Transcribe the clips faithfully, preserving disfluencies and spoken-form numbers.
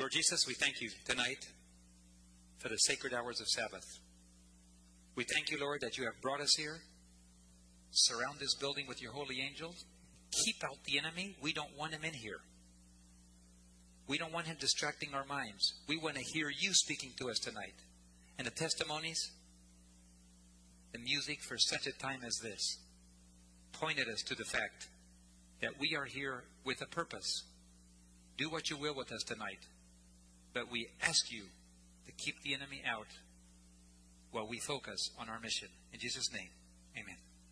Lord Jesus, we thank you tonight for the sacred hours of Sabbath. We thank you, Lord, that you have brought us here. Surround this building with your holy angels. Keep out the enemy. We don't want him in here. We don't want him distracting our minds. We want to hear you speaking to us tonight. And the testimonies, the music for such a time as this, pointed us to the fact that we are here with a purpose. Do what you will with us tonight. But we ask you to keep the enemy out while we focus on our mission. In Jesus' name, amen.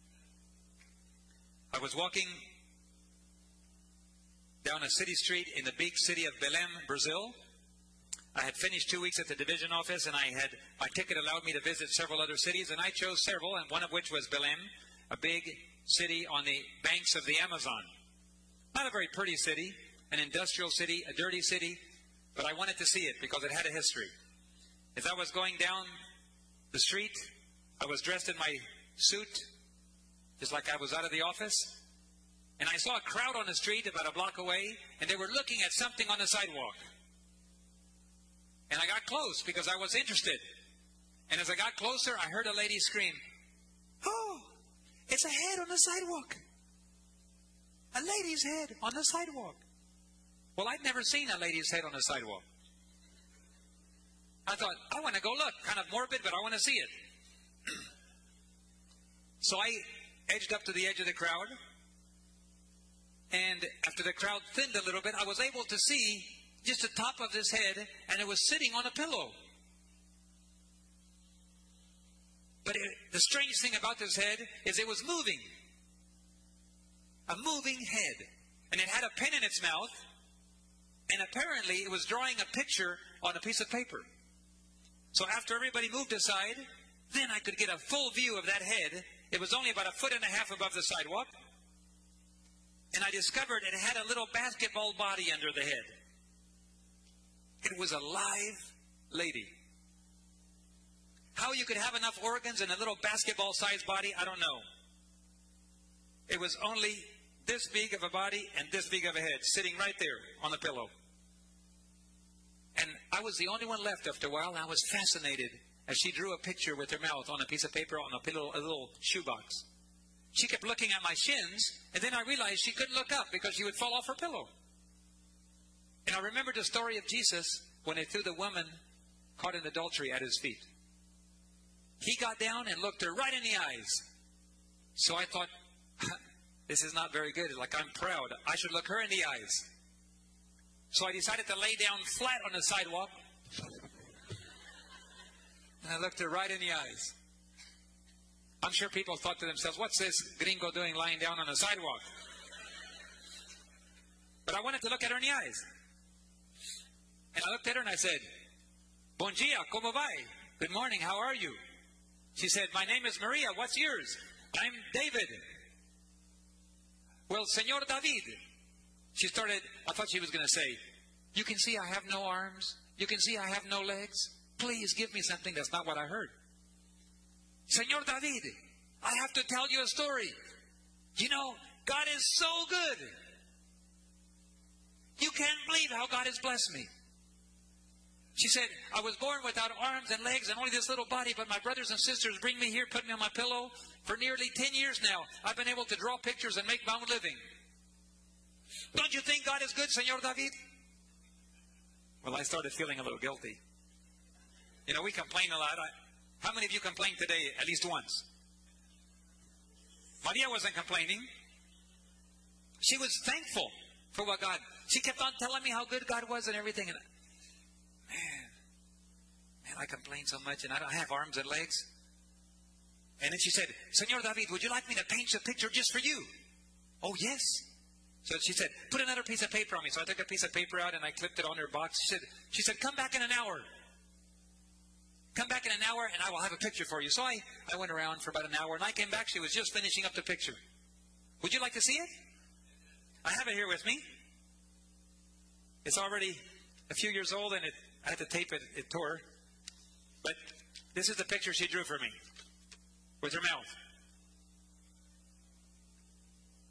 I was walking down a city street in the big city of Belém, Brazil. I had finished two weeks at the division office, and I had my ticket allowed me to visit several other cities, and I chose several, and one of which was Belém, a big city on the banks of the Amazon. Not a very pretty city, an industrial city, a dirty city, but I wanted to see it because it had a history. As I was going down the street, I was dressed in my suit, just like I was out of the office, and I saw a crowd on the street about a block away, and they were looking at something on the sidewalk. And I got close because I was interested. And as I got closer, I heard a lady scream, "Oh, it's a head on the sidewalk. A lady's head on the sidewalk." Well, I'd never seen a lady's head on the sidewalk. I thought, I want to go look. Kind of morbid, but I want to see it. So I edged up to the edge of the crowd. And after the crowd thinned a little bit, I was able to see just the top of this head, and it was sitting on a pillow. But it, the strange thing about this head is it was moving. A moving head. And it had a pen in its mouth, and apparently it was drawing a picture on a piece of paper. So after everybody moved aside, then I could get a full view of that head. It was only about a foot and a half above the sidewalk. And I discovered it had a little basketball body under the head. It was a live lady. How you could have enough organs in a little basketball-sized body, I don't know. It was only this big of a body and this big of a head, sitting right there on the pillow. And I was the only one left after a while, and I was fascinated as she drew a picture with her mouth on a piece of paper on a, pillow, a little shoebox. She kept looking at my shins, and then I realized she couldn't look up because she would fall off her pillow. And I remembered the story of Jesus when they threw the woman caught in adultery at his feet. He got down and looked her right in the eyes. So I thought, this is not very good. Like, I'm proud. I should look her in the eyes. So I decided to lay down flat on the sidewalk. And I looked her right in the eyes. I'm sure people thought to themselves, what's this gringo doing lying down on the sidewalk? But I wanted to look at her in the eyes. And I looked at her and I said, "Bon dia, ¿cómo va? Good morning, how are you?" She said, "My name is Maria, what's yours?" "I'm David." "Well, Señor David." She started, I thought she was going to say, "You can see I have no arms. You can see I have no legs. Please give me something." That's not what I heard. "Señor David, I have to tell you a story. You know, God is so good. You can't believe how God has blessed me." She said, "I was born without arms and legs and only this little body, but my brothers and sisters bring me here, put me on my pillow. For nearly ten years now, I've been able to draw pictures and make my own living. Don't you think God is good, Señor David?" Well, I started feeling a little guilty. You know, we complain a lot. I, how many of you complained today at least once? Maria wasn't complaining. She was thankful for what God... She kept on telling me how good God was and everything. And man, man, I complain so much and I don't have arms and legs. And then she said, "Señor David, would you like me to paint a picture just for you?" "Oh, yes." So she said, "Put another piece of paper on me." So I took a piece of paper out and I clipped it on her box. She said, she said, "Come back in an hour. Come back in an hour and I will have a picture for you." So I, I went around for about an hour and I came back. She was just finishing up the picture. Would you like to see it? I have it here with me. It's already a few years old and it, I had to tape it. It tore. But this is the picture she drew for me with her mouth.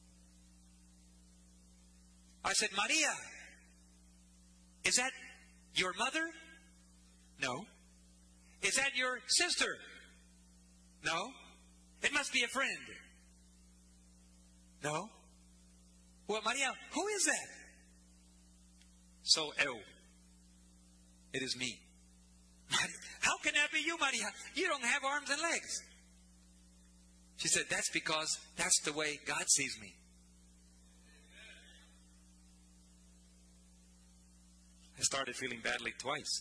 I said, "Maria, is that Your mother? No. Is that your sister? No. It must be a friend. No. Well, Maria, who is that? So, oh, it is me. How can that be you, Maria? You don't have arms and legs. She said, that's because that's the way God sees me. I started feeling badly twice.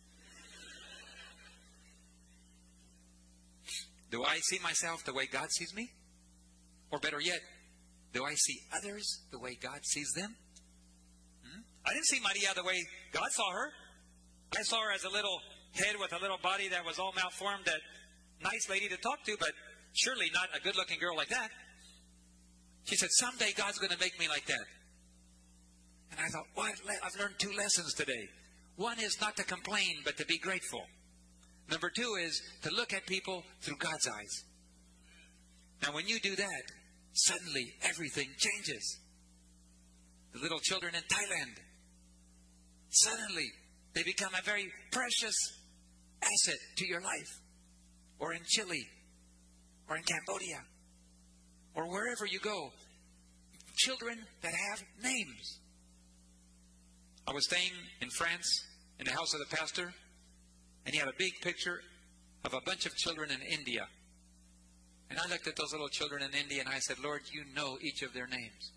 Do I see myself the way God sees me? Or better yet, do I see others the way God sees them? Hmm? I didn't see Maria the way God saw her. I saw her as a little head with a little body that was all malformed, that nice lady to talk to, but surely not a good-looking girl like that. She said, someday God's going to make me like that. And I thought, what? I've learned two lessons today. One is not to complain, but to be grateful. Number two is to look at people through God's eyes. Now, when you do that, suddenly everything changes. The little children in Thailand, suddenly they become a very precious asset to your life. Or in Chile, or in Cambodia, or wherever you go. Children that have names. I was staying in France in the house of the pastor, and he had a big picture of a bunch of children in India. And I looked at those little children in India and I said, Lord, you know each of their names.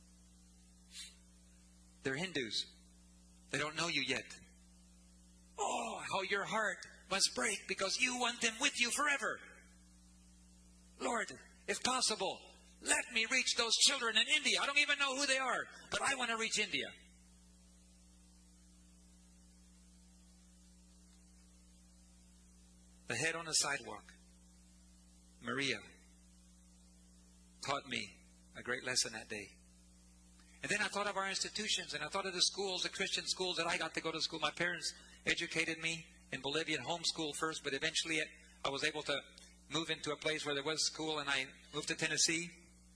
They're Hindus. They don't know you yet. Oh, how your heart must break because you want them with you forever. Lord, if possible, let me reach those children in India. I don't even know who they are, but I want to reach India. The head on the sidewalk, Maria, taught me a great lesson that day. And then I thought of our institutions, and I thought of the schools, the Christian schools that I got to go to school. My parents educated me in Bolivia and homeschool first, but eventually I was able to move into a place where there was school, and I moved to Tennessee.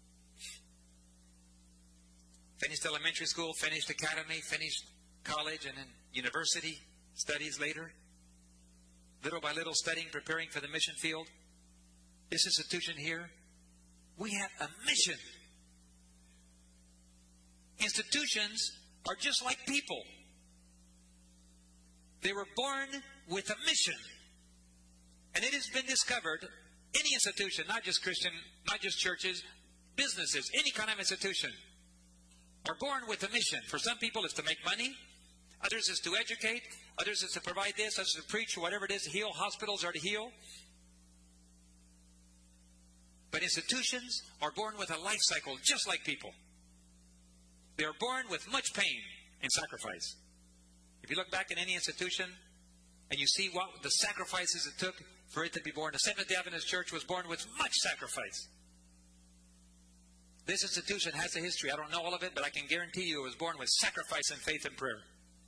Finished elementary school, finished academy, finished college, and then university studies later. Little by little studying, preparing for the mission field. This institution here, we have a mission. Institutions are just like people. They were born with a mission. And it has been discovered, any institution, not just Christian, not just churches, businesses, any kind of institution, are born with a mission. For some people, it's to make money. Others is to educate. Others is to provide this. Others is to preach, whatever it is, to heal. Hospitals are to heal. But institutions are born with a life cycle just like people. They are born with much pain and sacrifice. If you look back in any institution and you see what the sacrifices it took for it to be born, the Seventh-day Adventist Church was born with much sacrifice. This institution has a history. I don't know all of it, but I can guarantee you it was born with sacrifice and faith and prayer.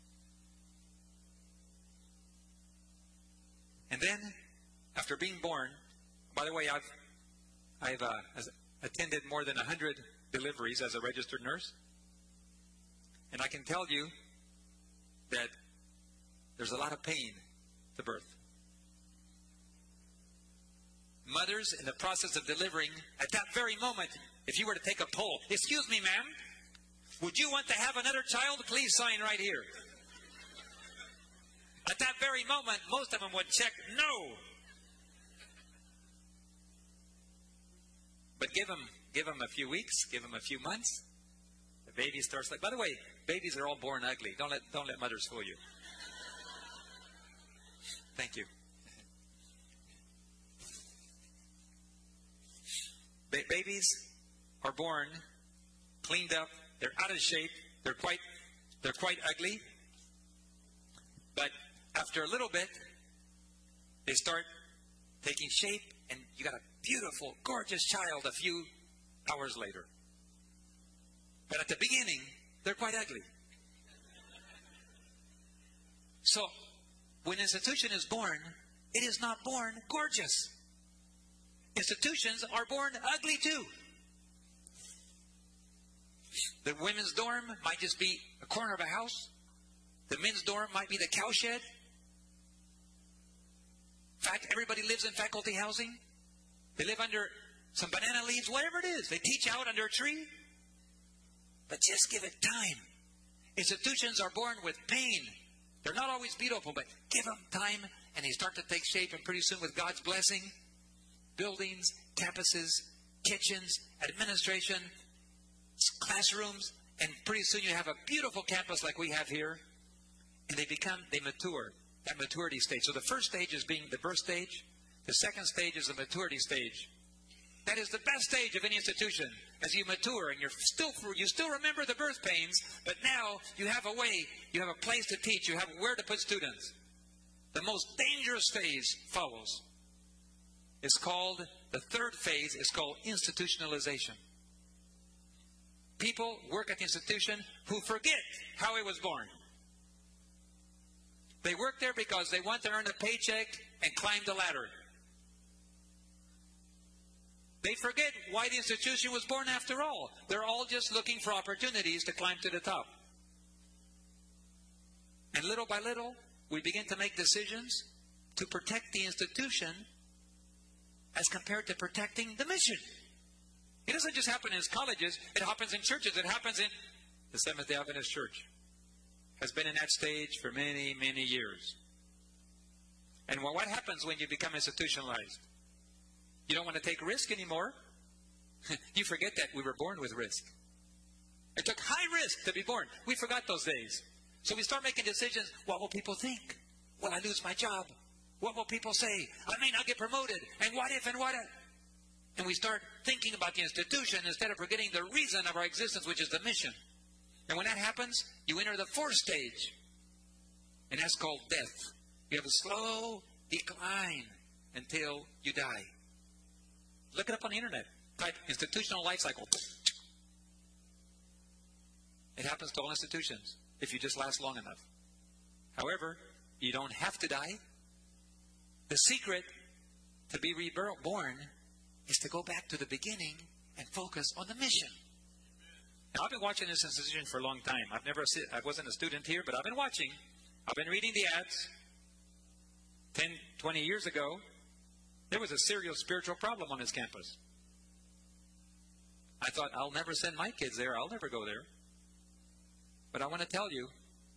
And then, after being born, by the way, I've I've uh, attended more than a hundred deliveries as a registered nurse, and I can tell you that there's a lot of pain to birth. Mothers, in the process of delivering, at that very moment, if you were to take a poll, excuse me, ma'am, would you want to have another child? Please sign right here. At that very moment, most of them would check no. But give them, give them a few weeks, give them a few months. The baby starts like. By the way, babies are all born ugly. Don't let don't let mothers fool you. Thank you. Ba- babies are born cleaned up. They're out of shape. They're quite they're quite ugly. But after a little bit, they start taking shape, and you got a beautiful, gorgeous child a few hours later. But at the beginning, they're quite ugly. So, when an institution is born, it is not born gorgeous. Institutions are born ugly too. The women's dorm might just be a corner of a house. The men's dorm might be the cowshed. In fact, everybody lives in faculty housing. They live under some banana leaves, whatever it is. They teach out under a tree. But just give it time. Institutions are born with pain. They're not always beautiful, but give them time and they start to take shape. And pretty soon with God's blessing, buildings, campuses, kitchens, administration, classrooms, and pretty soon you have a beautiful campus like we have here. And they become, they mature, that maturity stage. So the first stage is being the birth stage. The second stage is the maturity stage. That is the best stage of any institution. As you mature and you're still, you still remember the birth pains, but now you have a way, you have a place to teach, you have where to put students. The most dangerous phase follows. It's called, the third phase is called institutionalization. People work at the institution who forget how it was born. They work there because they want to earn a paycheck and climb the ladder. They forget why the institution was born after all. They're all just looking for opportunities to climb to the top. And little by little, we begin to make decisions to protect the institution as compared to protecting the mission. It doesn't just happen in colleges. It happens in churches. It happens in the Seventh-day Adventist Church. Has been in that stage for many, many years. And what happens when you become institutionalized? You don't want to take risk anymore. You forget that we were born with risk. It took high risk to be born. We forgot those days. So we start making decisions. What will people think? Will I lose my job? What will people say? I may not get promoted. And what if and what if? And we start thinking about the institution instead of forgetting the reason of our existence, which is the mission. And when that happens, you enter the fourth stage. And that's called death. You have a slow decline until you die. Look it up on the internet. Type institutional life cycle. It happens to all institutions if you just last long enough. However, you don't have to die. The secret to be reborn is to go back to the beginning and focus on the mission. Now, I've been watching this institution for a long time. I've never, I wasn't a student here, but I've been watching. I've been reading the ads. ten, twenty years ago, there was a serious spiritual problem on this campus. I thought, I'll never send my kids there. I'll never go there. But I want to tell you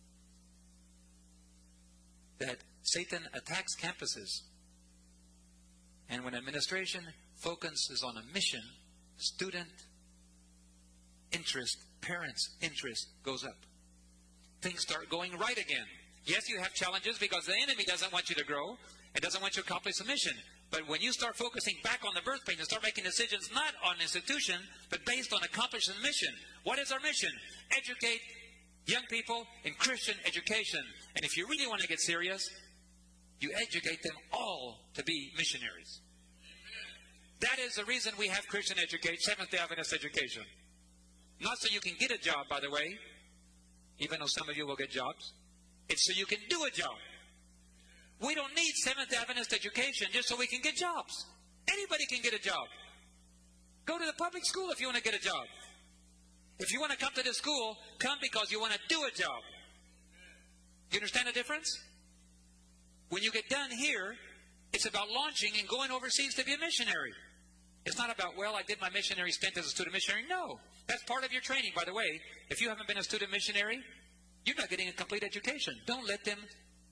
that Satan attacks campuses. And when administration focuses on a mission, student interest, parents' interest goes up. Things start going right again. Yes, you have challenges because the enemy doesn't want you to grow and doesn't want you to accomplish the mission. But when you start focusing back on the birth pain and start making decisions not on institution, but based on accomplishing the mission. What is our mission? Educate young people in Christian education. And if you really want to get serious, you educate them all to be missionaries. That is the reason we have Christian education, Seventh-day Adventist education. Not so you can get a job, by the way, even though some of you will get jobs. It's so you can do a job. We don't need Seventh-day Adventist education just so we can get jobs. Anybody can get a job. Go to the public school if you want to get a job. If you want to come to this school, come because you want to do a job. You understand the difference? When you get done here, it's about launching and going overseas to be a missionary. It's not about, well, I did my missionary stint as a student missionary. No. That's part of your training, by the way. If you haven't been a student missionary, you're not getting a complete education. Don't let them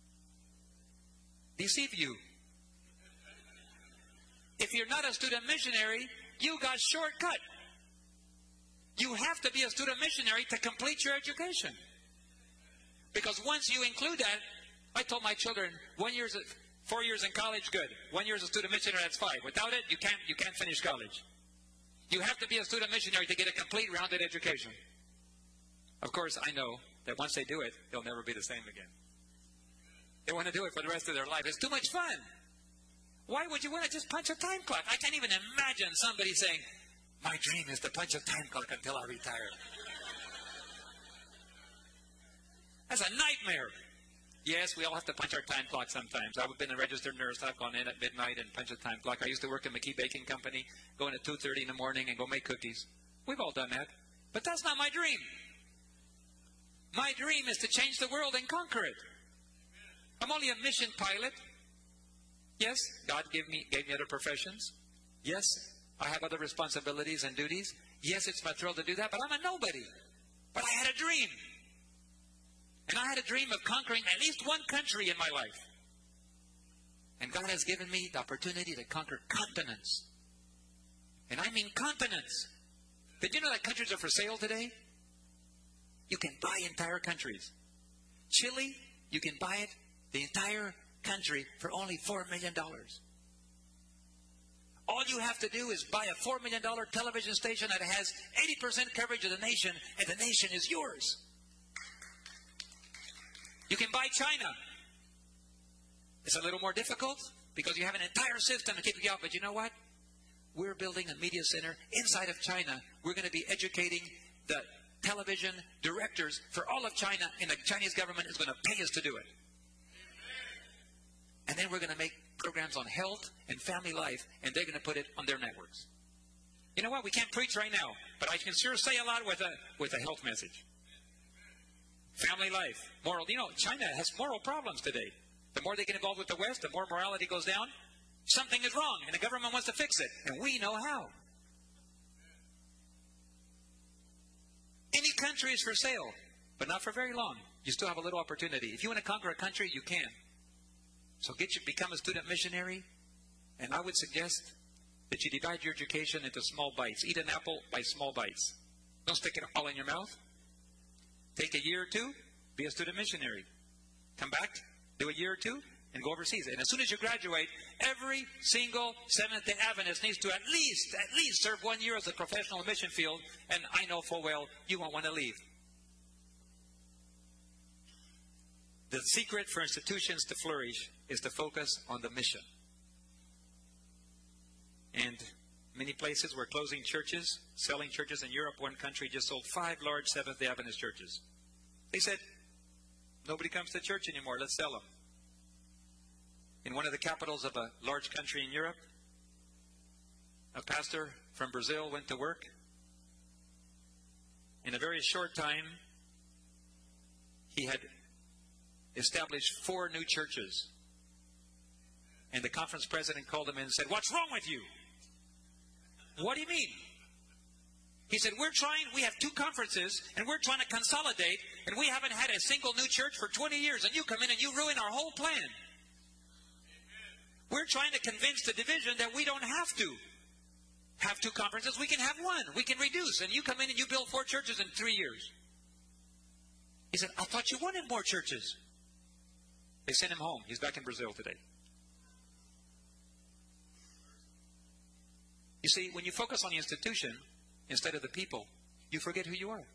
deceive you. If you're not a student missionary, you got shortcut. You have to be a student missionary to complete your education. Because once you include that, I told my children, one year's, four years in college, good. One year as a student missionary, that's fine. Without it, you can't, you can't finish college. You have to be a student missionary to get a complete rounded education. Of course, I know that once they do it, they'll never be the same again. They want to do it for the rest of their life. It's too much fun. Why would you want to just punch a time clock? I can't even imagine somebody saying, my dream is to punch a time clock until I retire. That's a nightmare. Yes, we all have to punch our time clock sometimes. I've been a registered nurse. I've gone in at midnight and punched a time clock. I used to work at McKee Baking Company, go in at two thirty in the morning and go make cookies. We've all done that. But that's not my dream. My dream is to change the world and conquer it. I'm only a mission pilot. Yes, God gave me, gave me other professions. Yes, I have other responsibilities and duties. Yes, it's my thrill to do that, but I'm a nobody. But I had a dream. And I had a dream of conquering at least one country in my life. And God has given me the opportunity to conquer continents. And I mean continents. Did you know that countries are for sale today? You can buy entire countries. Chile, you can buy it, the entire country, for only four million dollars. All you have to do is buy a four million dollars television station that has eighty percent coverage of the nation, and the nation is yours. You can buy China. It's a little more difficult because you have an entire system to keep you out. But you know what? We're building a media center inside of China. We're going to be educating the television directors for all of China, and the Chinese government is going to pay us to do it. And then we're going to make programs on health and family life, and they're going to put it on their networks. You know what? We can't preach right now, but I can sure say a lot with a with a health message. Family life, moral. You know, China has moral problems today. The more they get involved with the West, the more morality goes down. Something is wrong, and the government wants to fix it, and we know how. Any country is for sale, but not for very long. You still have a little opportunity. If you want to conquer a country, you can. So get you become a student missionary, and I would suggest that you divide your education into small bites. Eat an apple by small bites. Don't stick it all in your mouth. Take a year or two, be a student missionary. Come back, do a year or two, and go overseas. And as soon as you graduate, every single Seventh-day Adventist needs to at least, at least serve one year as a professional mission field, and I know full well you won't want to leave. The secret for institutions to flourish is to focus on the mission. And many places were closing churches, selling churches. In Europe, one country just sold five large Seventh-day Adventist churches. They said, nobody comes to church anymore, let's sell them. In one of the capitals of a large country in Europe, a pastor from Brazil went to work. In a very short time, he had established four new churches. And the conference president called him in and said, "What's wrong with you?" "What do you mean?" He said, "We're trying, we have two conferences, and we're trying to consolidate, and we haven't had a single new church for twenty years, and you come in and you ruin our whole plan. We're trying to convince the division that we don't have to have two conferences. We can have one. We can reduce. And you come in and you build four churches in three years. He said, "I thought you wanted more churches." They sent him home. He's back in Brazil today. You see, when you focus on the institution instead of the people, you forget who you are.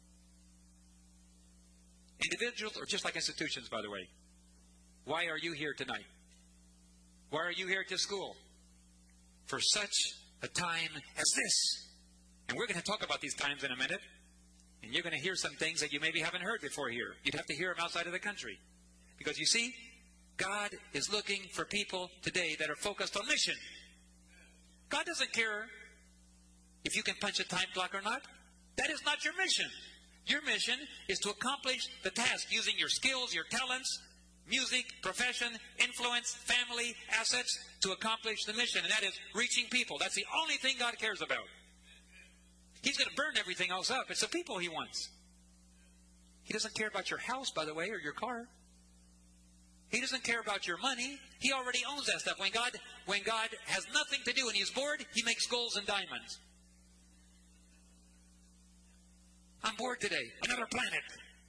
Individuals are just like institutions, by the way. Why are you here tonight? Why are you here at this school? For such a time as this. And we're going to talk about these times in a minute. And you're going to hear some things that you maybe haven't heard before here. You'd have to hear them outside of the country. Because you see, God is looking for people today that are focused on mission. God doesn't care if you can punch a time clock or not. That is not your mission. Your mission is to accomplish the task using your skills, your talents, music, profession, influence, family, assets to accomplish the mission. And that is reaching people. That's the only thing God cares about. He's going to burn everything else up. It's the people He wants. He doesn't care about your house, by the way, or your car. He doesn't care about your money. He already owns that stuff. When God, when God has nothing to do and He's bored, He makes golds and diamonds. I'm bored today. Another planet.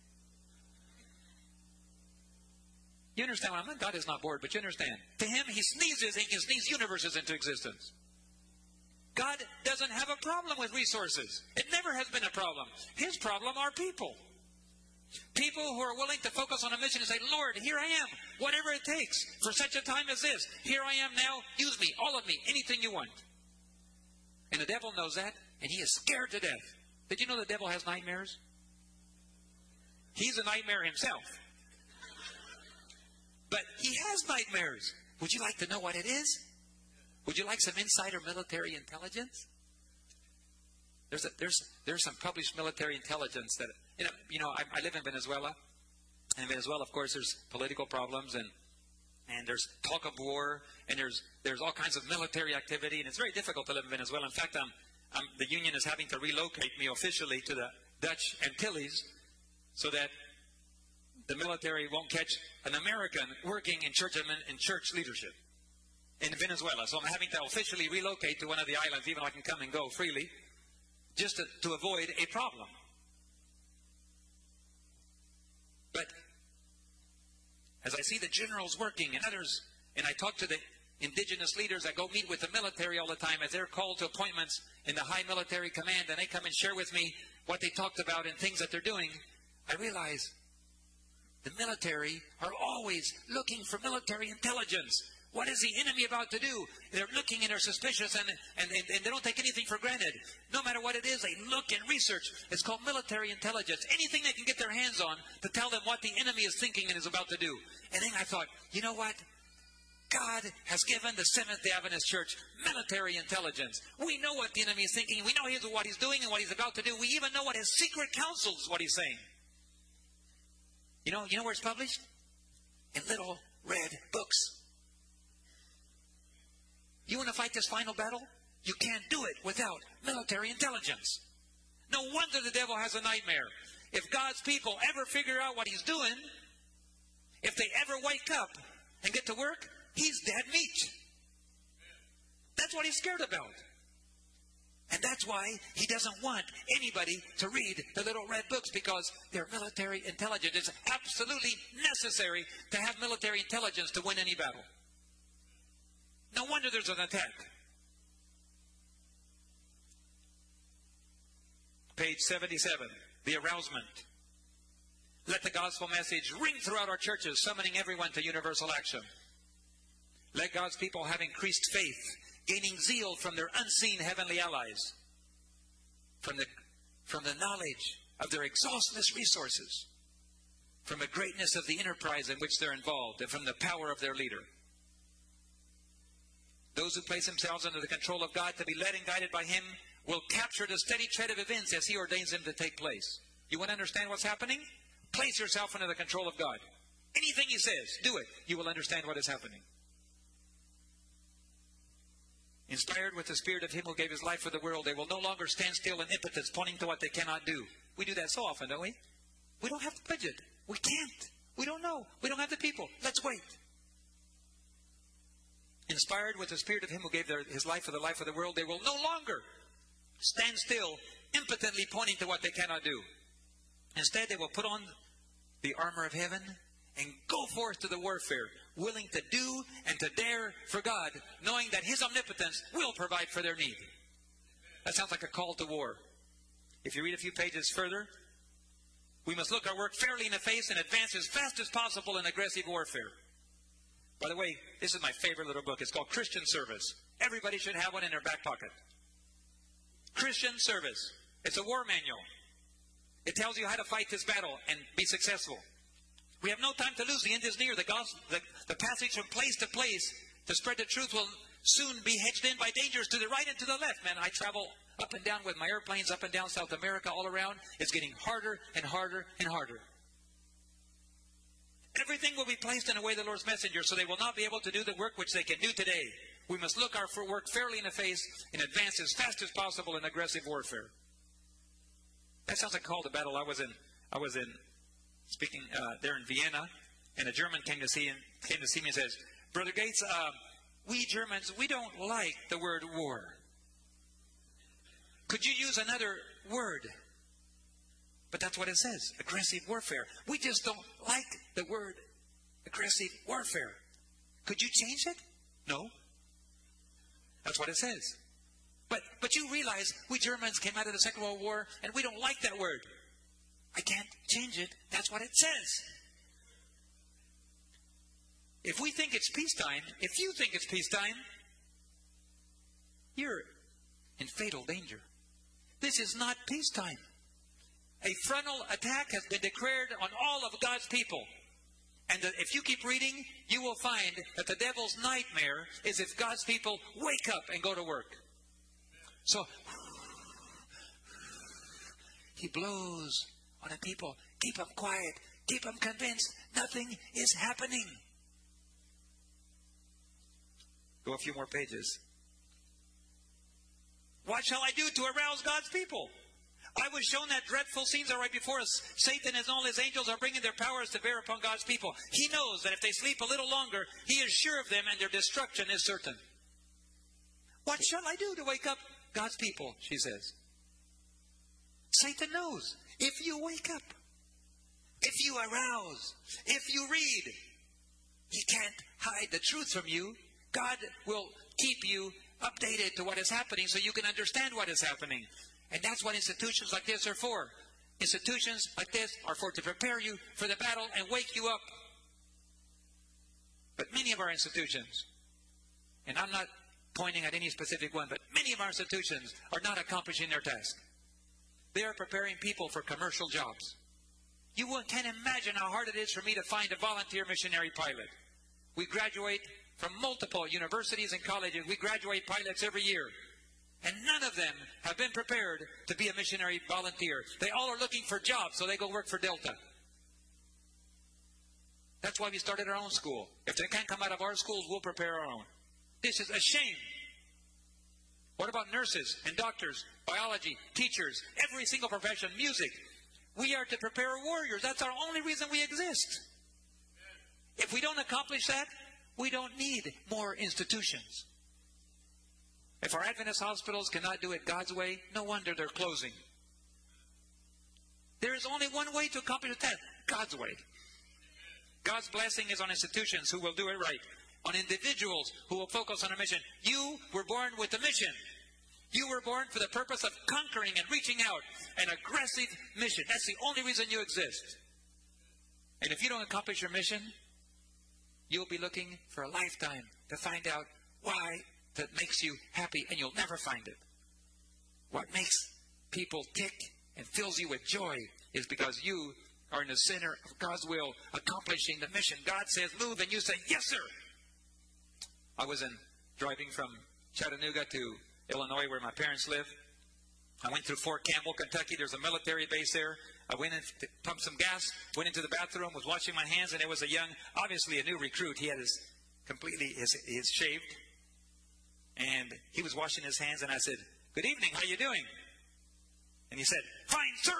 You understand what I mean? God is not bored, but you understand. To Him, He sneezes and He can sneeze universes into existence. God doesn't have a problem with resources. It never has been a problem. His problem are people. People who are willing to focus on a mission and say, "Lord, here I am, whatever it takes for such a time as this. Here I am now, use me, all of me, anything you want." And the devil knows that, and he is scared to death. Did you know the devil has nightmares? He's a nightmare himself. But he has nightmares. Would you like to know what it is? Would you like some insider military intelligence? There's a, there's there's some published military intelligence that, you know, you know I, I live in Venezuela. And in Venezuela, of course, there's political problems, and and there's talk of war, and there's there's all kinds of military activity, and it's very difficult to live in Venezuela. In fact, I'm, I'm, the union is having to relocate me officially to the Dutch Antilles so that the military won't catch an American working in church in church leadership in Venezuela. So I'm having to officially relocate to one of the islands, even though I can come and go freely, just to, to avoid a problem. But as I see the generals working and others, and I talk to the indigenous leaders, I go meet with the military all the time as they're called to appointments in the high military command, and they come and share with me what they talked about and things that they're doing, I realize the military are always looking for military intelligence. What is the enemy about to do? They're looking and they're suspicious, and, and, and they don't take anything for granted. No matter what it is, they look and research. It's called military intelligence. Anything they can get their hands on to tell them what the enemy is thinking and is about to do. And then I thought, you know what? God has given the Seventh-day Adventist Church military intelligence. We know what the enemy is thinking. We know what he's doing and what he's about to do. We even know what his secret counsel is, what he's saying. You know, you know where it's published? In little red books. You want to fight this final battle? You can't do it without military intelligence. No wonder the devil has a nightmare. If God's people ever figure out what he's doing, if they ever wake up and get to work, he's dead meat. That's what he's scared about. And that's why he doesn't want anybody to read the little red books, because they're military intelligence. It's absolutely necessary to have military intelligence to win any battle. No wonder there's an attack. Page seventy-seven, the arousement. Let the gospel message ring throughout our churches, summoning everyone to universal action. Let God's people have increased faith, gaining zeal from their unseen heavenly allies, from the, from the knowledge of their exhaustless resources, from the greatness of the enterprise in which they're involved, and from the power of their leader. Those who place themselves under the control of God to be led and guided by Him will capture the steady tread of events as He ordains them to take place. You want to understand what's happening? Place yourself under the control of God. Anything He says, do it. You will understand what is happening. Inspired with the spirit of Him who gave His life for the world, they will no longer stand still in impotence, pointing to what they cannot do. We do that so often, don't we? We don't have the budget. We can't. We don't know. We don't have the people. Let's wait. Inspired with the spirit of Him who gave their, His life for the life of the world, they will no longer stand still, impotently pointing to what they cannot do. Instead, they will put on the armor of heaven and go forth to the warfare, willing to do and to dare for God, knowing that His omnipotence will provide for their need. That sounds like a call to war. If you read a few pages further, we must look our work fairly in the face and advance as fast as possible in aggressive warfare. By the way, this is my favorite little book. It's called Christian Service. Everybody should have one in their back pocket. Christian Service. It's a war manual. It tells you how to fight this battle and be successful. We have no time to lose. The end is near. The, gospel, the, the passage from place to place to spread the truth will soon be hedged in by dangers to the right and to the left. Man, I travel up and down with my airplanes, up and down South America, all around. It's getting harder and harder and harder. Everything will be placed in a way the Lord's messenger, so they will not be able to do the work which they can do today. We must look our work fairly in the face and advance as fast as possible in aggressive warfare. That sounds like a call to battle. I was in, I was in, speaking uh, there in Vienna, and a German came to see him, came to see me and says, "Brother Gates, uh, we Germans, we don't like the word war. Could you use another word?" But that's what it says, aggressive warfare. We just don't like the word aggressive warfare. Could you change it? No. That's what it says. But but you realize we Germans came out of the Second World War and we don't like that word. I can't change it. That's what it says. If we think it's peacetime, if you think it's peacetime, you're in fatal danger. This is not peacetime. A frontal attack has been declared on all of God's people. And if you keep reading, you will find that the devil's nightmare is if God's people wake up and go to work. So, He blows on the people. Keep them quiet. Keep them convinced. Nothing is happening. Go a few more pages. What shall I do to arouse God's people? I was shown that dreadful scenes are right before us. Satan and all his angels are bringing their powers to bear upon God's people. He knows that if they sleep a little longer, he is sure of them and their destruction is certain. What shall I do to wake up God's people? She says. Satan knows. If you wake up, if you arouse, if you read, he can't hide the truth from you. God will keep you updated to what is happening so you can understand what is happening. And that's what institutions like this are for. Institutions like this are for to prepare you for the battle and wake you up. But many of our institutions, and I'm not pointing at any specific one, but many of our institutions are not accomplishing their task. They are preparing people for commercial jobs. You can't imagine how hard it is for me to find a volunteer missionary pilot. We graduate from multiple universities and colleges. We graduate pilots every year. And none of them have been prepared to be a missionary volunteer. They all are looking for jobs, so they go work for Delta. That's why we started our own school. If they can't come out of our schools, we'll prepare our own. This is a shame. What about nurses and doctors, biology, teachers, every single profession, music? We are to prepare warriors. That's our only reason we exist. If we don't accomplish that, we don't need more institutions. If our Adventist hospitals cannot do it God's way, no wonder they're closing. There is only one way to accomplish that, God's way. God's blessing is on institutions who will do it right, on individuals who will focus on a mission. You were born with a mission. You were born for the purpose of conquering and reaching out, an aggressive mission. That's the only reason you exist. And if you don't accomplish your mission, you'll be looking for a lifetime to find out why that makes you happy, and you'll never find it. What makes people tick and fills you with joy is because you are in the center of God's will, accomplishing the mission. God says, move, and you say, yes, sir. I was in driving from Chattanooga to Illinois, where my parents live. I went through Fort Campbell, Kentucky. There's a military base there. I went in to pump some gas, went into the bathroom, was washing my hands, and there was a young, obviously a new recruit. He had his completely his, his shaved. And he was washing his hands, and I said, good evening, how you doing? And he said, fine, sir.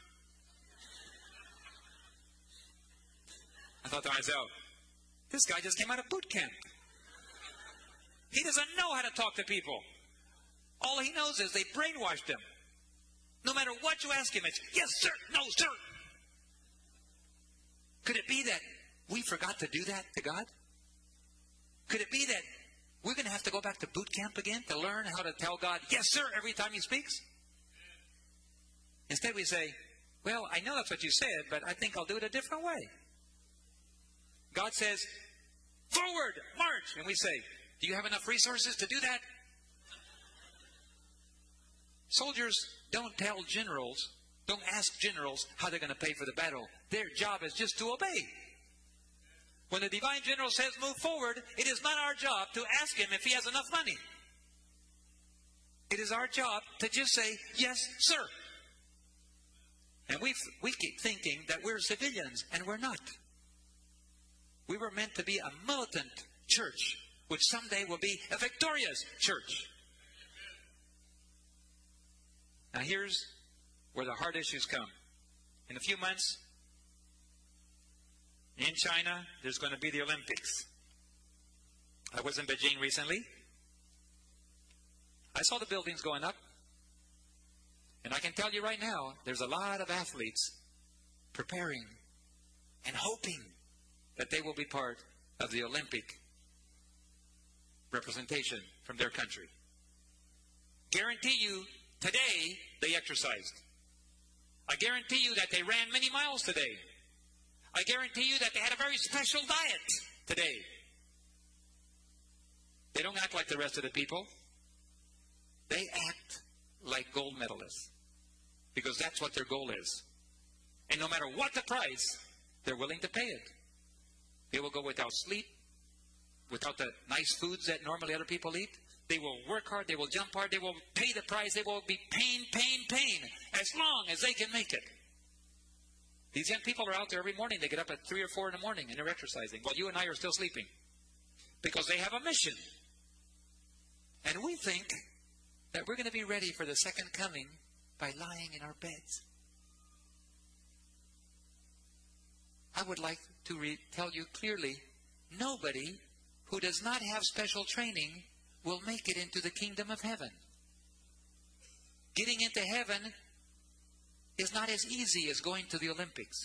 I thought to myself, this guy just came out of boot camp. He doesn't know how to talk to people. All he knows is they brainwashed him. No matter what you ask him, it's, yes, sir, no, sir. Could it be that we forgot to do that to God? Could it be that we're going to have to go back to boot camp again to learn how to tell God, yes, sir, every time he speaks? Instead we say, well, I know that's what you said, but I think I'll do it a different way. God says, forward, march. And we say, do you have enough resources to do that? Soldiers don't tell generals, don't ask generals how they're going to pay for the battle. Their job is just to obey. When the divine general says move forward, it is not our job to ask him if he has enough money. It is our job to just say, yes, sir. And we we keep thinking that we're civilians, and we're not. We were meant to be a militant church, which someday will be a victorious church. Now here's where the hard issues come. In a few months, in China, there's going to be the Olympics. I was in Beijing recently. I saw the buildings going up. And I can tell you right now, there's a lot of athletes preparing and hoping that they will be part of the Olympic representation from their country. Guarantee you, today they exercised. I guarantee you that they ran many miles today. I guarantee you that they had a very special diet today. They don't act like the rest of the people. They act like gold medalists, because that's what their goal is. And no matter what the price, they're willing to pay it. They will go without sleep, without the nice foods that normally other people eat. They will work hard. They will jump hard. They will pay the price. They will be pain, pain, pain as long as they can make it. These young people are out there every morning. They get up at three or four in the morning and they're exercising while you and I are still sleeping because they have a mission. And we think that we're going to be ready for the second coming by lying in our beds. I would like to re- tell you clearly, nobody who does not have special training will make it into the kingdom of heaven. Getting into heaven is not as easy as going to the Olympics.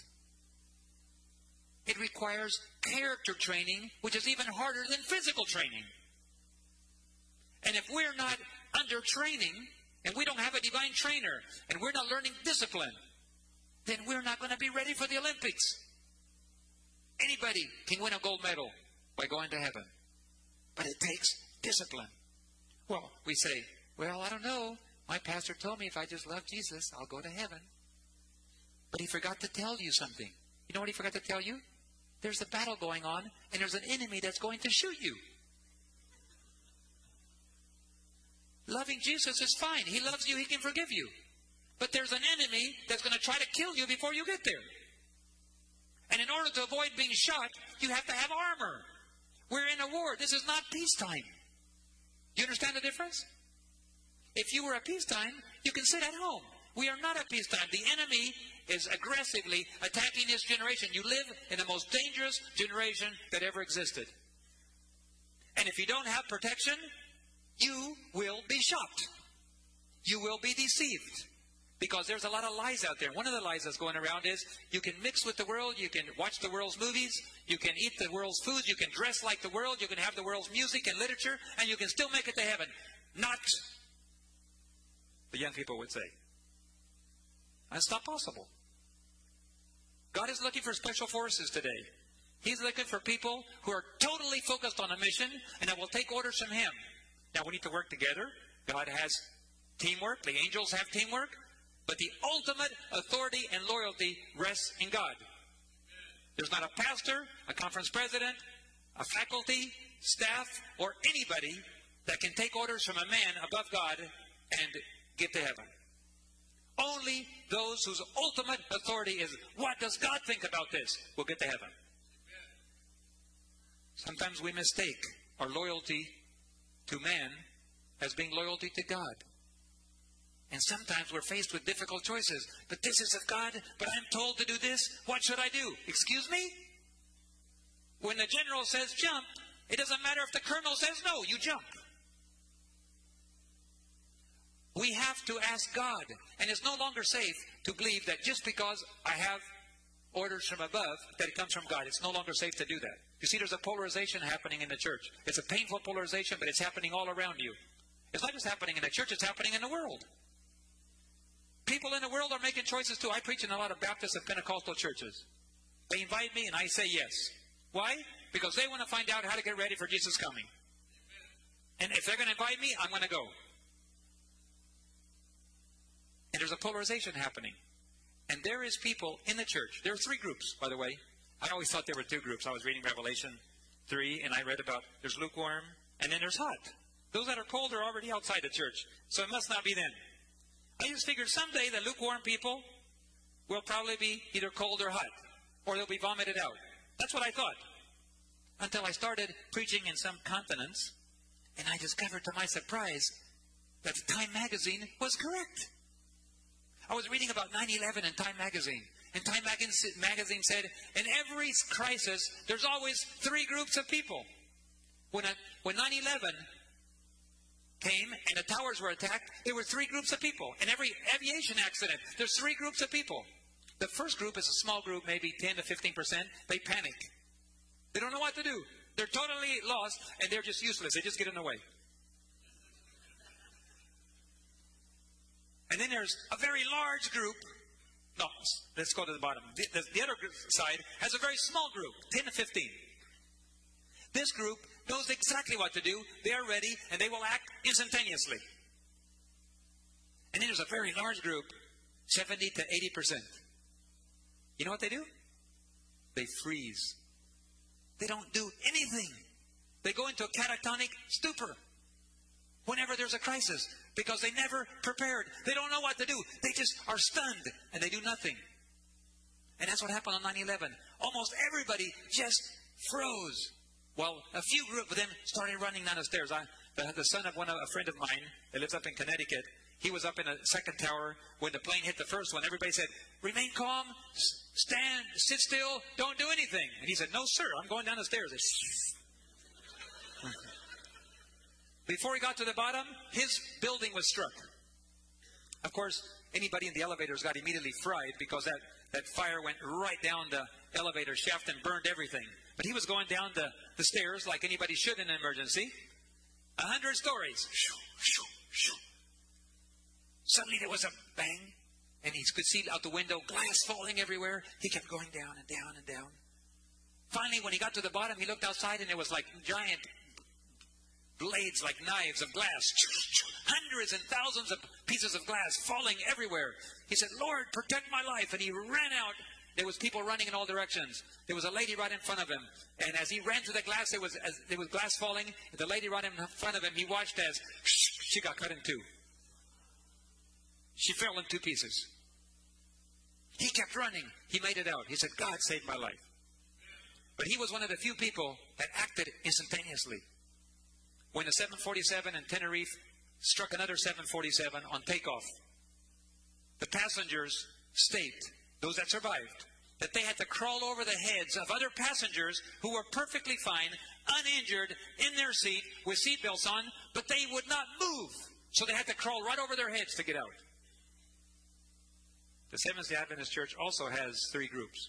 It requires character training, which is even harder than physical training. And if we're not under training, and we don't have a divine trainer, and we're not learning discipline, then we're not going to be ready for the Olympics. Anybody can win a gold medal by going to heaven. But it takes discipline. Well, we say, well, I don't know. My pastor told me if I just love Jesus, I'll go to heaven. But he forgot to tell you something. You know what he forgot to tell you? There's a battle going on, and there's an enemy that's going to shoot you. Loving Jesus is fine. He loves you. He can forgive you. But there's an enemy that's going to try to kill you before you get there. And in order to avoid being shot, you have to have armor. We're in a war. This is not peacetime. You understand the difference? If you were at peacetime, you can sit at home. We are not at peacetime. The enemy is aggressively attacking this generation. You live in the most dangerous generation that ever existed. And if you don't have protection, you will be shocked. You will be deceived. Because there's a lot of lies out there. One of the lies that's going around is you can mix with the world, you can watch the world's movies, you can eat the world's food, you can dress like the world, you can have the world's music and literature, and you can still make it to heaven. Not, the young people would say. That's not possible. God is looking for special forces today. He's looking for people who are totally focused on a mission and that will take orders from Him. Now we need to work together. God has teamwork. The angels have teamwork. But the ultimate authority and loyalty rests in God. There's not a pastor, a conference president, a faculty, staff, or anybody that can take orders from a man above God and get to heaven. Only those whose ultimate authority is, what does God think about this, will get to heaven. Sometimes we mistake our loyalty to man as being loyalty to God. And sometimes we're faced with difficult choices. But this is of God, but I'm told to do this. What should I do? Excuse me? When the general says jump, it doesn't matter if the colonel says no, you jump. We have to ask God. And it's no longer safe to believe that just because I have orders from above, that it comes from God. It's no longer safe to do that. You see, there's a polarization happening in the church. It's a painful polarization, but it's happening all around you. It's not just happening in the church, it's happening in the world. People in the world are making choices too. I preach in a lot of Baptist and Pentecostal churches. They invite me and I say yes. Why? Because they want to find out how to get ready for Jesus coming. And if they're going to invite me, I'm going to go. And there's a polarization happening. And there is people in the church. There are three groups, by the way. I always thought there were two groups. I was reading Revelation three and I read about there's lukewarm and then there's hot. Those that are cold are already outside the church. So it must not be them. I just figured someday the lukewarm people will probably be either cold or hot. Or they'll be vomited out. That's what I thought. Until I started preaching in some continents. And I discovered to my surprise that Time magazine was correct. I was reading about nine eleven in Time magazine. And Time magazine said, in every crisis, there's always three groups of people. When, a, when nine eleven came and the towers were attacked, there were three groups of people. In every aviation accident, there's three groups of people. The first group is a small group, maybe ten to fifteen percent. They panic. They don't know what to do. They're totally lost and they're just useless. They just get in the way. And then there's a very large group. No, let's go to the bottom. The, the, the other side has a very small group, ten to fifteen. This group knows exactly what to do. They are ready, and they will act instantaneously. And then there's a very large group, seventy to eighty percent. You know what they do? They freeze. They don't do anything. They go into a catatonic stupor. whenever there's a crisis because they never prepared. They don't know what to do. They just are stunned and they do nothing. And that's what happened on nine eleven. Almost everybody just froze. Well, a few group of them started running down the stairs. I, the, the son of one of, a friend of mine that lives up in Connecticut, he was up in the second tower when the plane hit the first one. Everybody said, remain calm, stand, sit still, don't do anything. And he said, no, sir, I'm going down the stairs. Before he got to the bottom, his building was struck. Of course, anybody in the elevators got immediately fried because that, that fire went right down the elevator shaft and burned everything. But he was going down the, the stairs like anybody should in an emergency. A hundred stories. Suddenly there was a bang, and he could see out the window glass falling everywhere. He kept going down and down and down. Finally, when he got to the bottom, he looked outside, and it was like giant blades, like knives of glass. Hundreds and thousands of pieces of glass falling everywhere. He said, Lord, protect my life. And he ran out. There was people running in all directions. There was a lady right in front of him. And as he ran to the glass, there was, as, there was glass falling. And the lady right in front of him, he watched as she got cut in two. She fell in two pieces. He kept running. He made it out. He said, God saved my life. But he was one of the few people that acted instantaneously. When the seven forty-seven in Tenerife struck another seven forty-seven on takeoff, the passengers state, those that survived, that they had to crawl over the heads of other passengers who were perfectly fine, uninjured, in their seat, with seatbelts on, but they would not move. So they had to crawl right over their heads to get out. The Seventh-day Adventist Church also has three groups.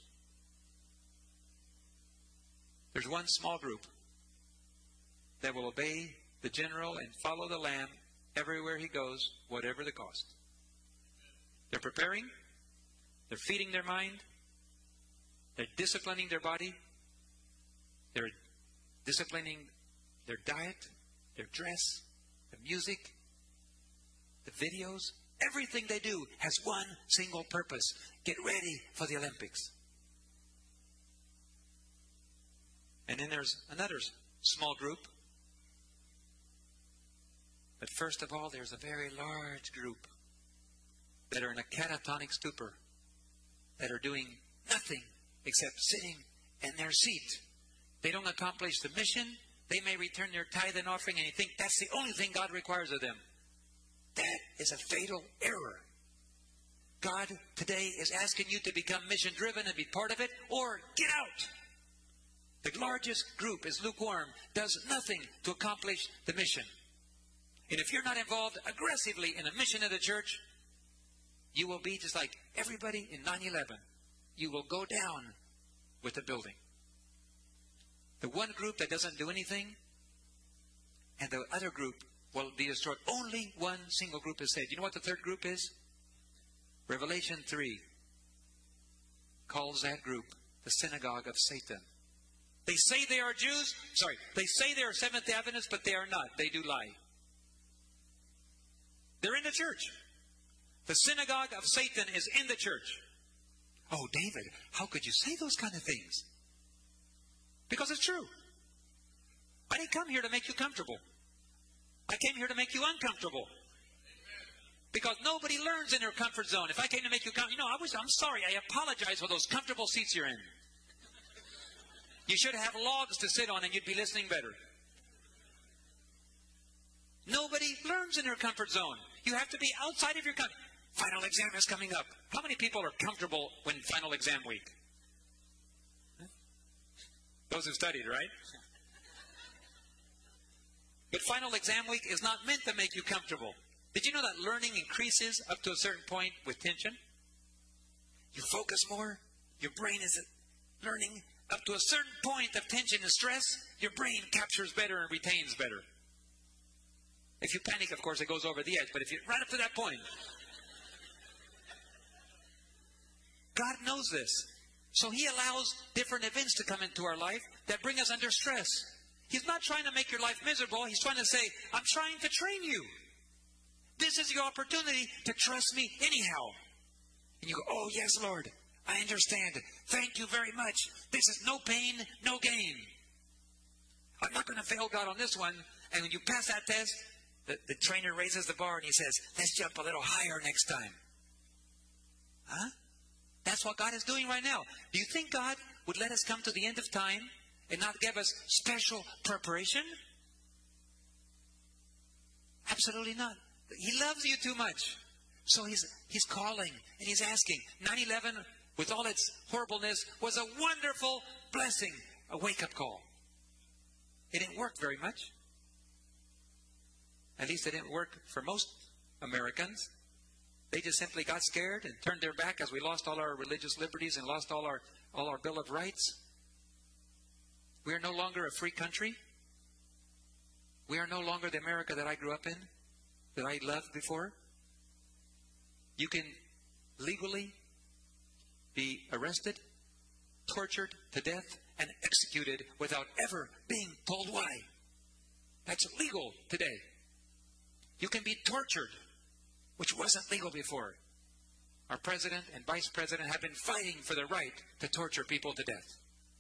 There's one small group that will obey the general and follow the Lamb everywhere he goes, whatever the cost. They're preparing. They're feeding their mind. They're disciplining their body. They're disciplining their diet, their dress, the music, the videos. Everything they do has one single purpose. Get ready for the Olympics. And then there's another small group. But first of all, there's a very large group that are in a catatonic stupor, that are doing nothing except sitting in their seat. They don't accomplish the mission. They may return their tithe and offering, and you think that's the only thing God requires of them. That is a fatal error. God today is asking you to become mission-driven and be part of it, or get out. The largest group is lukewarm, does nothing to accomplish the mission. And if you're not involved aggressively in a mission of the church, you will be just like everybody in nine eleven. You will go down with the building. The one group that doesn't do anything, and the other group will be destroyed. Only one single group is saved. You know what the third group is? Revelation three calls that group the synagogue of Satan. They say they are Jews. Sorry, they say they are Seventh-day Adventists, but they are not. They do lie. They're in the church. The synagogue of Satan is in the church. Oh, David, how could you say those kind of things? Because it's true. I didn't come here to make you comfortable. I came here to make you uncomfortable. Because nobody learns in their comfort zone. If I came to make you comfortable, you know, I was, I'm sorry, I apologize for those comfortable seats you're in. You should have logs to sit on and you'd be listening better. Nobody learns in their comfort zone. You have to be outside of your comfort. Final exam is coming up. How many people are comfortable when final exam week? Those who studied, right? But final exam week is not meant to make you comfortable. Did you know that learning increases up to a certain point with tension? You focus more. Your brain is learning up to a certain point of tension and stress. Your brain captures better and retains better. If you panic, of course, it goes over the edge. But if you right up to that point, God knows this. So He allows different events to come into our life that bring us under stress. He's not trying to make your life miserable. He's trying to say, I'm trying to train you. This is your opportunity to trust me anyhow. And you go, oh, yes, Lord, I understand. Thank you very much. This is no pain, no gain. I'm not going to fail God on this one. And when you pass that test, the, the trainer raises the bar and he says, let's jump a little higher next time. Huh? That's what God is doing right now. Do you think God would let us come to the end of time and not give us special preparation? Absolutely not. He loves you too much. So he's, he's calling and he's asking. nine eleven, with all its horribleness, was a wonderful blessing, a wake-up call. It didn't work very much. At least it didn't work for most Americans. They just simply got scared and turned their back as we lost all our religious liberties and lost all our, all our Bill of Rights. We are no longer a free country. We are no longer the America that I grew up in, that I loved before. You can legally be arrested, tortured to death, and executed without ever being told why. That's legal today. You can be tortured, which wasn't legal before. Our president and vice president have been fighting for the right to torture people to death.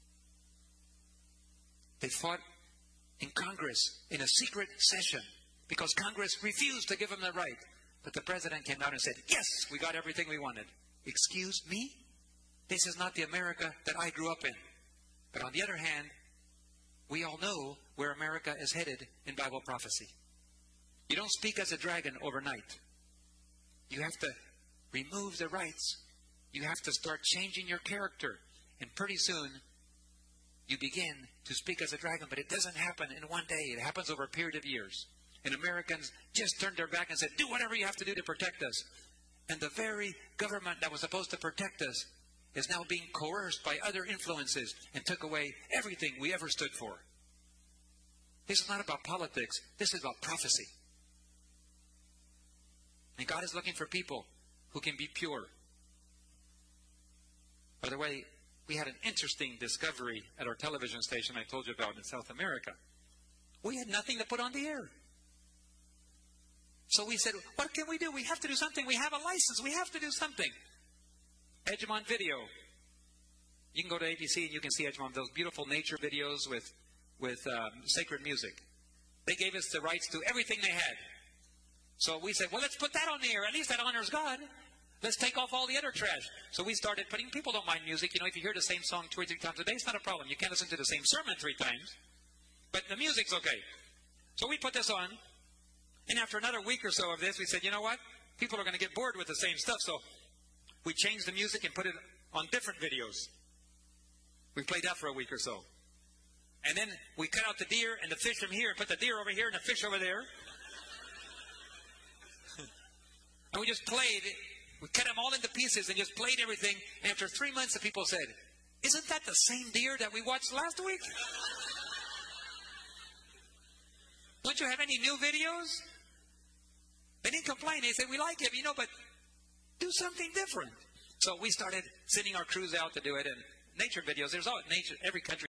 They fought in Congress in a secret session because Congress refused to give them the right. But the president came out and said, yes, we got everything we wanted. Excuse me? This is not the America that I grew up in. But on the other hand, we all know where America is headed in Bible prophecy. You don't speak as a dragon overnight. You have to remove the rights. You have to start changing your character. And pretty soon, you begin to speak as a dragon. But it doesn't happen in one day. It happens over a period of years. And Americans just turned their back and said, do whatever you have to do to protect us. And the very government that was supposed to protect us is now being coerced by other influences and took away everything we ever stood for. This is not about politics. This is about prophecy. And God is looking for people who can be pure. By the way, we had an interesting discovery at our television station I told you about in South America. We had nothing to put on the air. So we said, what can we do? We have to do something. We have a license. We have to do something. Edgemont Video. You can go to A B C and you can see Edgemont, those beautiful nature videos with, with um, sacred music. They gave us the rights to everything they had. So we said, well, let's put that on the air. At least that honors God. Let's take off all the other trash. So we started putting, people don't mind music. You know, if you hear the same song two or three times a day, it's not a problem. You can't listen to the same sermon three times. But the music's okay. So we put this on. And after another week or so of this, we said, you know what? People are going to get bored with the same stuff. So we changed the music and put it on different videos. We played that for a week or so. And then we cut out the deer and the fish from here and put the deer over here and the fish over there. And we just played, we cut them all into pieces and just played everything. And after three months, the people said, isn't that the same deer that we watched last week? Don't you have any new videos? They didn't complain. They said, we like it, you know, but do something different. So we started sending our crews out to do it. And nature videos, there's all nature, every country.